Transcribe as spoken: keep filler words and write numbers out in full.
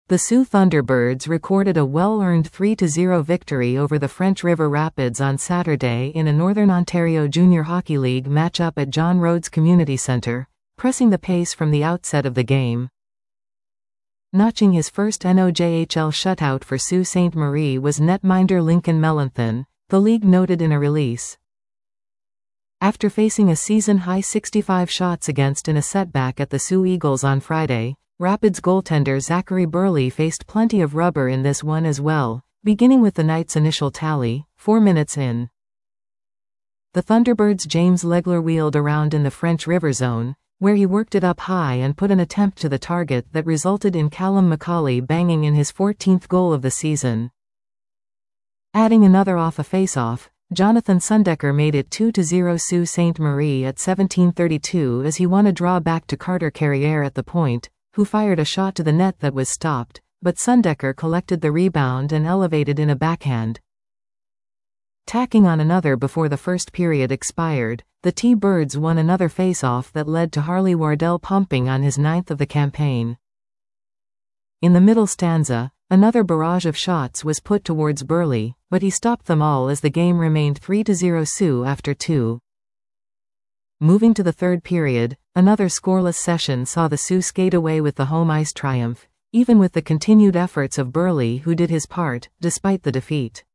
The Sioux Thunderbirds recorded a well-earned three to zero victory over the French River Rapids on Saturday in a Northern Ontario Junior Hockey League matchup at John Rhodes Community Centre, pressing the pace from the outset of the game. Notching his first N O J H L shutout for Sault Ste. Marie was netminder Lincoln Mellenthin, the league noted in a release. After facing a season-high sixty-five shots against in a setback at the Sioux Eagles on Friday, Rapids goaltender Zachary Burley faced plenty of rubber in this one as well, beginning with the night's initial tally, four minutes in. The Thunderbirds' James Legler wheeled around in the French River zone, where he worked it up high and put an attempt to the target that resulted in Callum McCauley banging in his fourteenth goal of the season. Adding another off a face-off, Jonathan Sundecker made it two to zero Sault Ste. Marie at seventeen thirty-two as he won a draw back to Carter Carrière at the point, who fired a shot to the net that was stopped, but Sundecker collected the rebound and elevated in a backhand. Tacking on another before the first period expired, the T-Birds won another face-off that led to Harley Wardell pumping on his ninth of the campaign. In the middle stanza, another barrage of shots was put towards Burley, but he stopped them all as the game remained three to zero Sioux after two. Moving to the third period, another scoreless session saw the Sioux skate away with the home ice triumph, even with the continued efforts of Burley, who did his part, despite the defeat.